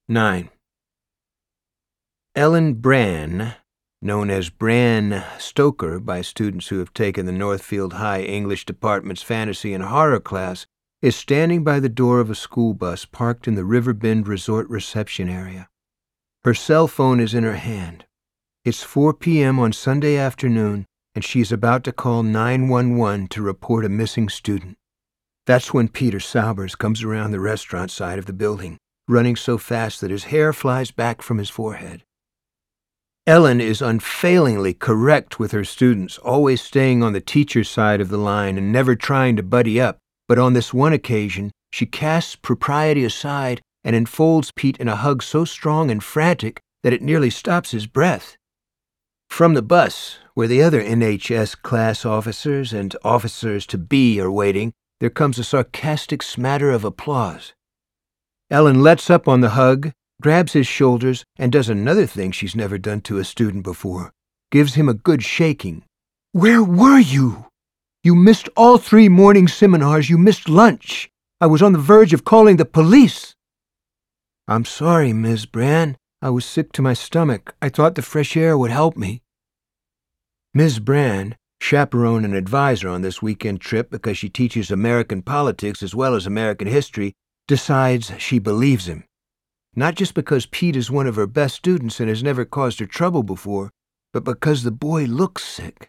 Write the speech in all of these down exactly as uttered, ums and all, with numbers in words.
nine. Ellen Brann, known as Bran Stoker by students who have taken the Northfield High English Department's fantasy and horror class, is standing by the door of a school bus parked in the Riverbend Resort reception area. Her cell phone is in her hand. It's four p.m. on Sunday afternoon, and she is about to call nine one one to report a missing student. That's when Peter Saubers comes around the restaurant side of the building, running so fast that his hair flies back from his forehead. Ellen is unfailingly correct with her students, always staying on the teacher's side of the line and never trying to buddy up, but on this one occasion, she casts propriety aside and enfolds Pete in a hug so strong and frantic that it nearly stops his breath. From the bus, where the other N H S class officers and officers-to-be are waiting, there comes a sarcastic smatter of applause. Ellen lets up on the hug, grabs his shoulders, and does another thing she's never done to a student before. Gives him a good shaking. "Where were you? You missed all three morning seminars. You missed lunch. I was on the verge of calling the police." "I'm sorry, Miz Brann. I was sick to my stomach. I thought the fresh air would help me." Miz Brann, chaperone and advisor on this weekend trip because she teaches American politics as well as American history, decides she believes him. Not just because Pete is one of her best students and has never caused her trouble before, but because the boy looks sick.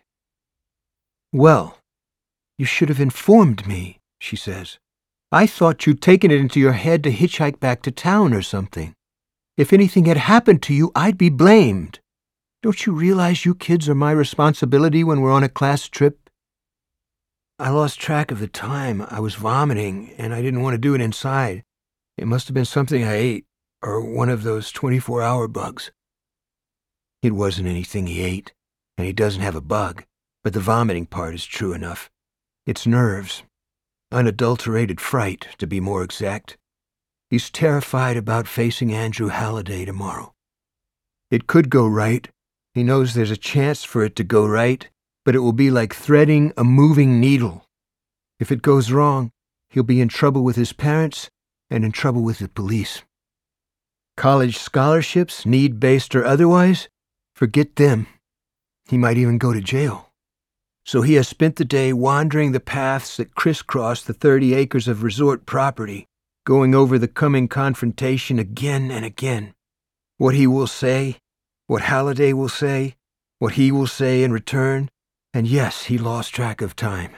"Well, you should have informed me," she says. "I thought you'd taken it into your head to hitchhike back to town or something. If anything had happened to you, I'd be blamed. Don't you realize you kids are my responsibility when we're on a class trip?" "I lost track of the time. I was vomiting, and I didn't want to do it inside. It must have been something I ate, or one of those twenty-four hour bugs." It wasn't anything he ate, and he doesn't have a bug, but the vomiting part is true enough. It's nerves. Unadulterated fright, to be more exact. He's terrified about facing Andrew Halliday tomorrow. It could go right. He knows there's a chance for it to go right, but it will be like threading a moving needle. If it goes wrong, he'll be in trouble with his parents and in trouble with the police. College scholarships, need-based or otherwise, forget them. He might even go to jail. So he has spent the day wandering the paths that crisscross the thirty acres of resort property, going over the coming confrontation again and again. What he will say, what Halliday will say, what he will say in return, and yes, he lost track of time.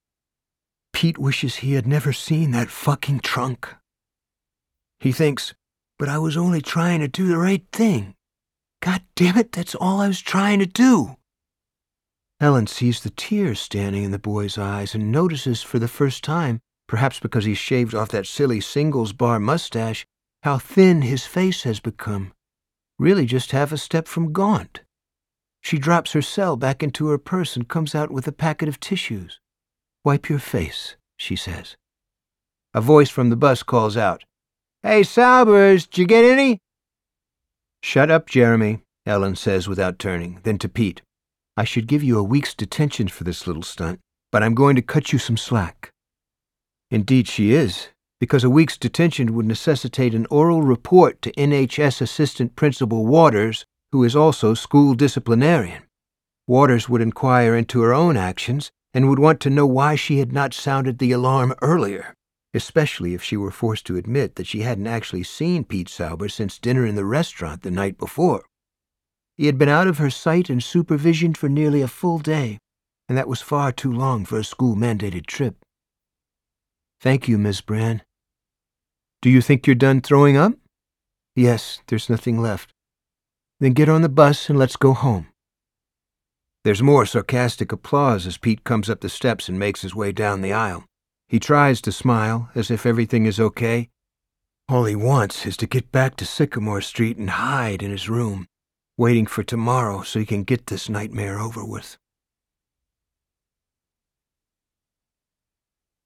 Pete wishes he had never seen that fucking trunk. He thinks, but I was only trying to do the right thing. God damn it, that's all I was trying to do. Ellen sees the tears standing in the boy's eyes and notices for the first time, perhaps because he's shaved off that silly singles bar mustache, how thin his face has become. Really just half a step from gaunt. She drops her cell back into her purse and comes out with a packet of tissues. "Wipe your face," she says. A voice from the bus calls out, "Hey, Saubers, did you get any?" "Shut up, Jeremy," Ellen says without turning. Then to Pete, "I should give you a week's detention for this little stunt, but I'm going to cut you some slack." Indeed she is, because a week's detention would necessitate an oral report to N H S Assistant Principal Waters, who is also school disciplinarian. Waters would inquire into her own actions and would want to know why she had not sounded the alarm earlier, especially if she were forced to admit that she hadn't actually seen Pete Saubers since dinner in the restaurant the night before. He had been out of her sight and supervision for nearly a full day, and that was far too long for a school-mandated trip. "Thank you, Miss Brann." "Do you think you're done throwing up?" "Yes, there's nothing left." "Then get on the bus and let's go home." There's more sarcastic applause as Pete comes up the steps and makes his way down the aisle. He tries to smile, as if everything is okay. All he wants is to get back to Sycamore Street and hide in his room, waiting for tomorrow so he can get this nightmare over with.